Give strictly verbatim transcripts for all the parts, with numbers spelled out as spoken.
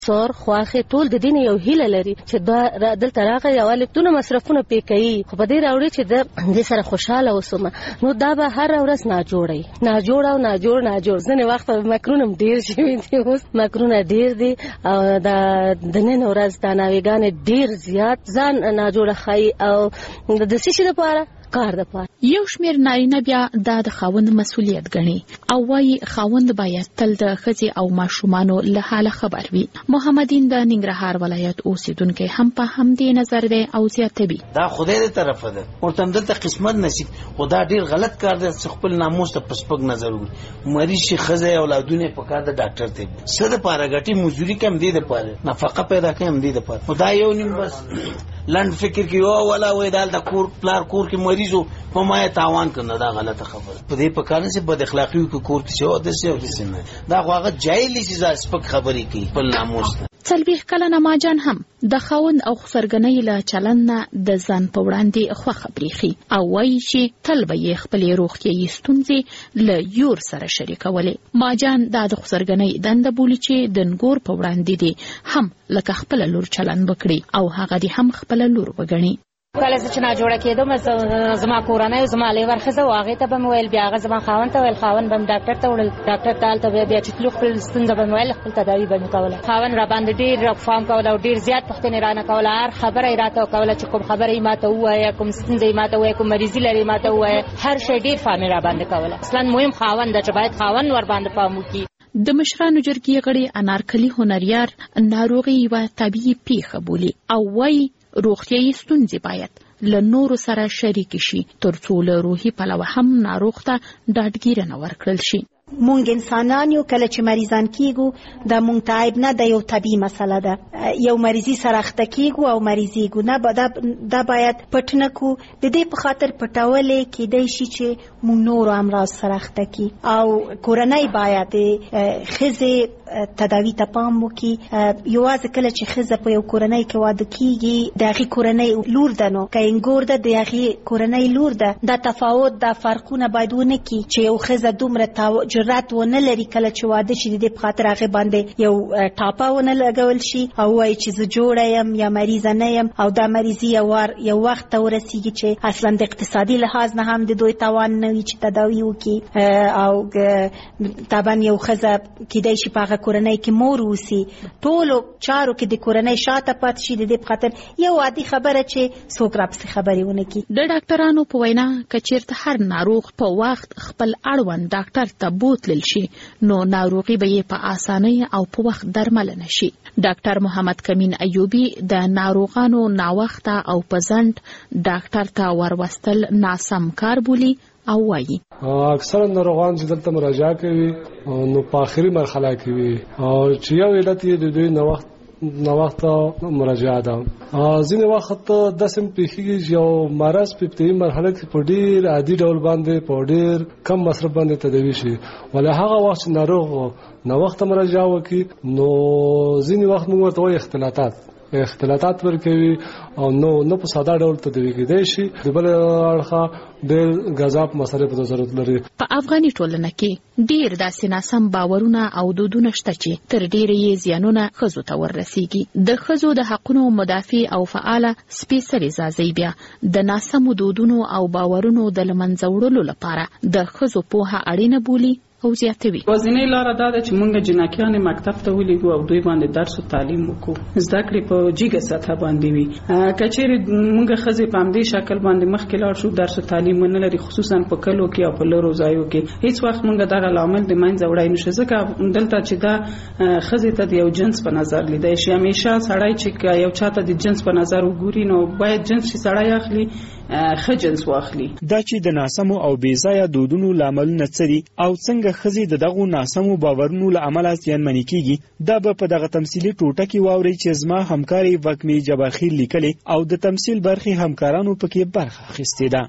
سور خواخې ټول د دین یو هیله لري چې دا دلته راغی او الکتونه مصرفونه پې کوي، خو په دې راوړي چې د دې سره خوشاله اوسم. نو دا به هر ورځ ناجوړی ناجوړ او ناجوړ ناجوړ ځنې وخت مکرونه هم ډېر شوي دي، اوس مکرونه ډېر دي او دا د نن ورځ دا ناویګانې ډېر زیات ځان ناجوړه ښایي او د څه شي دپاره کار د پاره. یو شمیر نارینه بیا دا د خاوند مسؤلیت ګڼي او وايي خاوند باید تل د ښځې او ماشومانو له حاله خبر وي. محمدین د ننګرهار ولایت اوسیدونکی هم په همدې نظر دی او زیاتوي دا خدای دې طرفه ده، ورته دلته قسمت نصیب، خو دا ډیر غلط کار دی چې خپل ناموس ته پسپک نظر وي. مریض شي ښځه اولادونه په کار د ډاکټر ته څه د پاره ګټي مزدوري کم دی د پاره نفقه پیدا کوي هم دی د پاره. خدای یو نیم بس لند فکر کې او ولا وې دال د کور پلار کور کې مریضو په ما تاوان کنه، دا غلطه خبره. په دې په کارن سي بد اخلاقی کو کور کې شو د څه او د څه دا هغه جاهلی چې سپک خبرې کوي په ناموس. څلوېښت کلنه ماجان هم د خاوند او خسرګنۍ له چلند نه د ځان په وړاندې خوښه بریښي او وایي چې تل به یې خپلې روغتیایي ستونزې له یور سره شریکولې. ماجان دا د خسرګنۍ دنده بولي چې د نګور په وړاندې دي هم لکه خپله لور چلند وکړي او هغه دې هم خپله لور وګڼي. کله چې نه جوړه کېدم زما کورنۍ زما لیور ښځه و هغې ته به مې ویل، بیا هغه زما خاوند ته ویل، خاوند به مې ډاکټر ته وړل، ډاکټر ته هلته بیا چې تلو خپل ستونزه به مې ویل، خپل تداوي به مې کوله. خاوند را باندې ډېر فام کوله او ډېر زیات پوښتنې رانه کوله، هر خبره یې راته کوله چې کوم خبره یې ماته ووایه، کوم ستونزه یې ماته ووایه، کوم مریضي لري ماته ووایه، هر شی ډېر فام یې را باندې کوله. اصلا مهم خاوند ده چې باید خاوند ور باندې پام وکړي. د مشرانو جرګې غړي انارکلي هنریار ناروغي یوه طبیعي پیښه بولي او وایي روغتیایي ستونزې باید له نورو سره شریک شي ترڅو له روحي پلوه هم ناروغ ته ډاډګیرنه ورکړل شي. مونږ انسانان یو، کله چې مریضان کیږو دا مونږ ته عیب نه ده، یو طبیعي مسله ده. یو مریضي سره اخته کیږو او مریضیږو نه دا, دا باید پټ نه کو. د دې په خاطر پټولې کېدای شي چې مونږ نورو امراض سره اخته کی او کورنۍ باید ښځې تداوی ته پام وکړي. یوازې کله چې ښځه په یو کورنۍ کې واده کیږي د هغې کورنۍ لور ده، نو که انګور ده د هغې کورنۍ لور ده، دا تفاوت دا فرقونه باید ونه کړي چې یو ښځه دومره جرأت ونه لري کله چې واده شي د دې په خاطر هغې باندې یو ټاپه ونه لګول شي او وایي چې زه جوړه یم یا مریضه نه یم او دا مریضي یو وخت ته ورسیږي چې اصلا د اقتصادي لحاظ نه هم د دوی توان نه وي چې تداوي وکړي او طبعا یو ښځه کیدای شي په هغه کورنۍ کې مور اوسي، ټولو چارو کې د کورنۍ شاته پاتې شي. د دې په خاطر یو عادي خبره چې څوک راپسې خبرې ونه کړي. د ډاکټرانو په وینا که چېرته هر ناروغ په وخت خپل اړوند ډاکټر ته بوتلل شي نو ناروغي به یې په اسانۍ او په وخت درملنه شي. ډاکټر محمد کمین ایوبي د ناروغانو ناوخته او په ځنډ ډاکټر ته وروستل ناسم کار بولي او وایي اکثر ناروغان چې دلته مراجعه کوي نو په آخري مرحله کې وي او چې یو علت یې د دوی ناوخت ناوخته مراجعه ده. ځینې وخت داسې پیښیږي چې یو مرض په ابتدایي مرحله کې په ډېر عادي ډول باندې په ډېر کم مصرف باندې تداوي شي، ولې هغه وخت چې ناروغ ناوخته مراجعه وکړي نو ځینې وخت موږ ورته وایو اختلاطات اختلاطات ورکوي او نو نو په ساده ډول تداوي کېدای شي. د بل اړخه ډېر غذاب مصرف ته ضرورت لري. په افغاني ټولنه کې ډېر داسې ناسم باورونه او دودونه شته چې تر ډېره یې زیانونه ښځو ته وررسیږي. د ښځو د حقونو مدافع او فعاله سپېڅلې ځاځی بیا د ناسمو دودونو او باورونو د له منځه وړلو لپاره د ښځو پوهه اړینه بولي او زیاتوي. وازینۍ لاره دا ده چې موږ جنکیانې مکتب ته ولیږو او دوی باندې درس او تعلیم وکړو، زده کړې په جګه سطحه باندې وي. که چېرې موږ ښځې په همدې شکل باندې مخکې لاړ شو درس او تعلیم ونه لري، خصوصا په کلو کې او په لرو ځایو کې، هیڅ وخت موږ دغه لامل د منځه وړی نه شو. ځکه دلته چې دا ښځې ته د یو جنس په نظر لیدی شي، همیشه سړی چې یو چاته د جنس په نظر وګوري نو باید جنس چې سړی اخلي ښه جنس واخلي. دا چې د ناسمو او بې ځایه دودونو لاملونه څه دي او څنګه ښځې د دغو ناسمو باورونو له امله زیانمنې کیږي، دا به په دغه تمثیلي ټوټه کې واورئ چې زما همکارې وکمې جبارخیل لیکلې او د تمثیل برخې همکارانو پکې برخه اخیستې ده.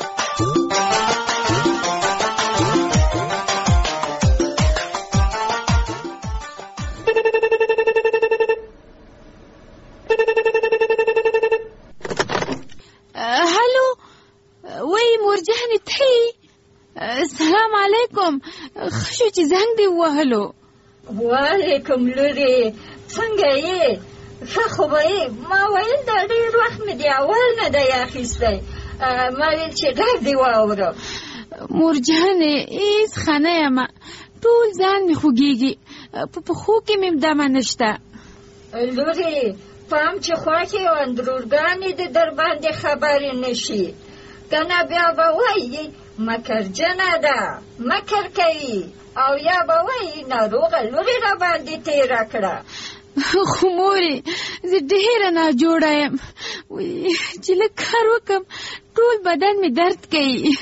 هلو وای مورجانې ته السلام علیکم، خشو چې زنګ دی وهلو. وعلیکم لورې، څنګه څنګه یې؟ ښه خو به یې. ما ویل دا ډېر وخت مې د اول نه دی اخیستی. ما ویل چې غږ دې واورم. مور جانې هېڅ ښه نه یم، ټول ځان مې خوږېږي، په پښو کې مې دمه نشته. لورې پام چې خوښې او اندرورګانې دې در باندې خبرې نه شي، که نه بیا به وایي مکرجنه ده، مکر کوي، او یا به وایي ناروغه لورې را باندې تېره کړه. خو مورې زه ډېره ناجوړه یم، چې لږ کار وکړم ټول بدن مې درد کوي.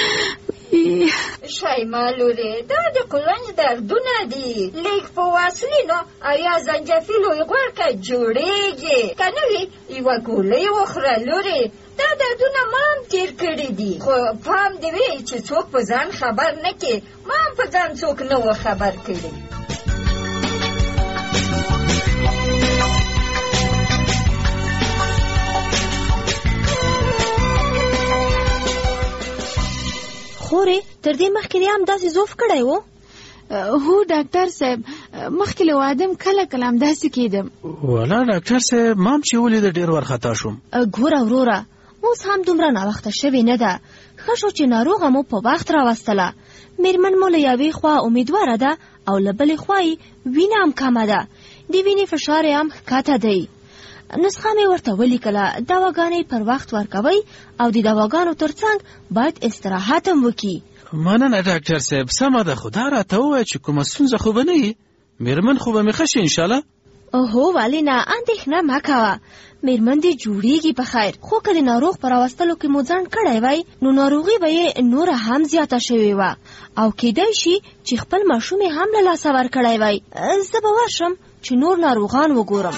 شایما لورې دا د کولنج دردونه دي، لیک په واسلینو او یا زنجفیلو یې غوړ که جوړېږي، که نه وي یوه ګولۍ وخوره لورې. دا دردونه ما هم تېر کړي دي، خو پام دې وي چې څوک په ځان خبر نه کړي. ما هم په ځان څوک نه و خبر کړي. خورې تر دې مخکې دې هم داسې زوف کړی و؟ هو ډاکټر صاحب، مخکې له وادم کله کله همداسې کېدم. والا ډاکټر صاحب ما هم چې ولیده ډېر وارخطا شوم. ګوره وروره اوس هم دومره ناوخته شوې نه ده، ښه شو چې ناروغه مو په وخت راوستله. مېرمن مو له یوې خوا امیدواره ده او له بلې خوا یې وینه هم کمه ده، د وینې فشار یې هم ښکته دی. نسخه مې ورته ولیکله، دواګانې پر وخت ورکوئ او د دواګانو ترڅنګ باید استراحت هم وکړي. مننه ډاکټر صاحب، سمه ده، خو دا راته ووایه چې کومه ستونزه خو به نه وي؟ مېرمن خو به مې ښه شي انشاءالله؟ هو ولې نه، اندېښنه مه کوه، مېرمن دې جوړېږي په خیر. خو که د ناروغ په راوستلو کې مو ځنډ کړی وی نو ناروغي به یې نوره هم زیاته شوې وه او کیدای شي چې خپل ماشوم یې هم له لاسه ورکړی وی. زه به ورشم چې نور ناروغان وګورم.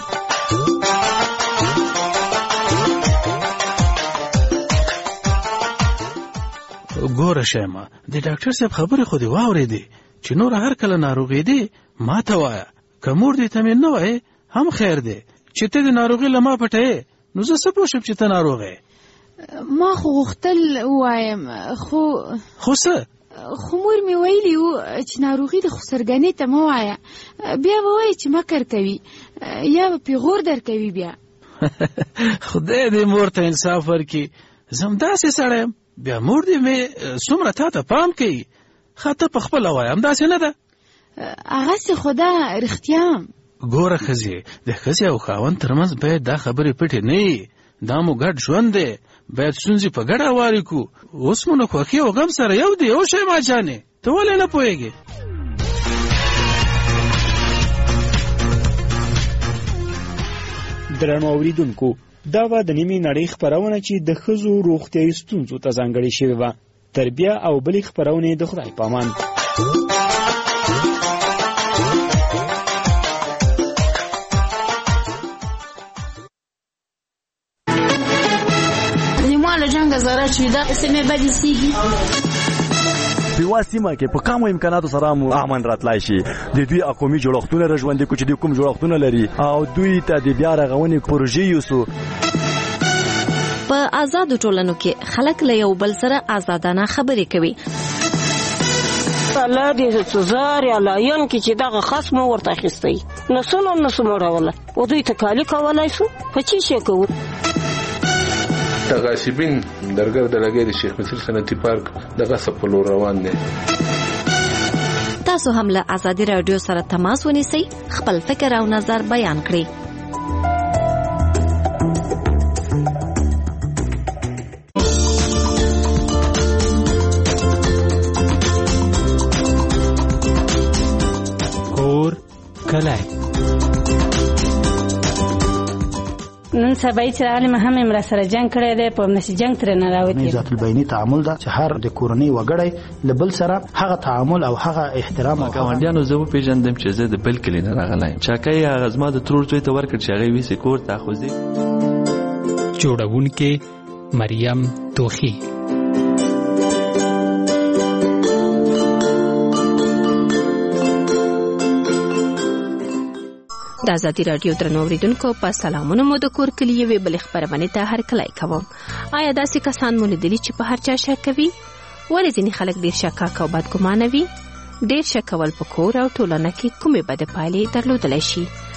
ګوره شیما، د ډاکټر صاحب خبرې خو دې واورېدې چې نور هر کله ناروغې دې ما ته وایه، که مور دې ته مې نه وایې هم خیر دی، چې ته د ناروغۍ له ما پټوې نو زه څه پوه شم چې ته ناروغه یې. ما خو غوښتل ووایم، خو خو څه؟ خو مور مې ویلي و چې ناروغي د خسرګنې ته مه وایه، بیا به وایي چې مکر کوي یا به پیغور در کوي. بیا خدای دې مور ته انصاف ورکړي، زه همداسې سړی یم، بیا مور دې مې څومره تا ته پام کوي. ښه ته په خپله وایه، همداسې نه ده؟ هغسې خو ده رښتیا. ګوره ښځې، د ښځې او خاوند ترمنځ باید دا خبرې پټې نه وي، دا مو ګډ ژوند دی، باید ستونزې په ګډه هوارې کړو. اوس مو نو خوښي او غم سره یو دی. او شیما جانې ته ولې نه پوهېږې؟ درنو اورېدونکو، دا وه د نیمې نړۍ خپرونه چې د ښځو روغتیایي ستونزو ته ځانګړې شوې وه. تر بیا او بلې خپرونې د خدای په امان. زره چې دا سیمه به دي سیږي په واسمه کې په کومو امکاناتو سره مو امن راتلای شي. د دوی اقومي جوړښتونه رژوندې کو چې د کوم جوړښتونه لري او دوی ته د بیا رغونې پروژې یوسو. په آزادو ټولنو کې خلک له یو بل سره آزادانه خبرې کوي. الله دې سزار یا لایون کې چې دغه خاص مو ورته اخیستی نسونو نسو مړوله او دوی ته کالی کولای شو په چی شي کوو. غاصبین درګر د لګې د شیخ مصر صنعتي پارک دغه سپلو روان دي. تاسو هم له آزادي رادیو سره تماس ونیسئ، خپل فکر او نظر بیان کړئ. کور کلی نن سبا چې عالم هم امر سره جنگ کړی دی، په نشي جنگ تر نه راوتی. ذات البینی تعامل دا چې هر د کورنۍ وګړی لبل سره هغه تعامل او هغه احترام او ګاونډیانو زه پیژندم چې زه د بل کلی نه راغلی چاکای هغه زما د ترور زوی ته ورکړ چې هغه ویسې کور ته خوځي. جوړونکې مریم توخی. د آزادي رادیو درنو اوریدونکو، په سلامونه مو د کور کلی یوې بلې خپرونې ته هرکلی کوم. آیا داسې کسان مو لیدلي چې په هر چا شک کوي؟ ولې ځینې خلک ډېر شکاک او بدګمانه وي؟ ډېر شک کول په کور او ټولنه کې کومې بدې پایلې درلودلی شي؟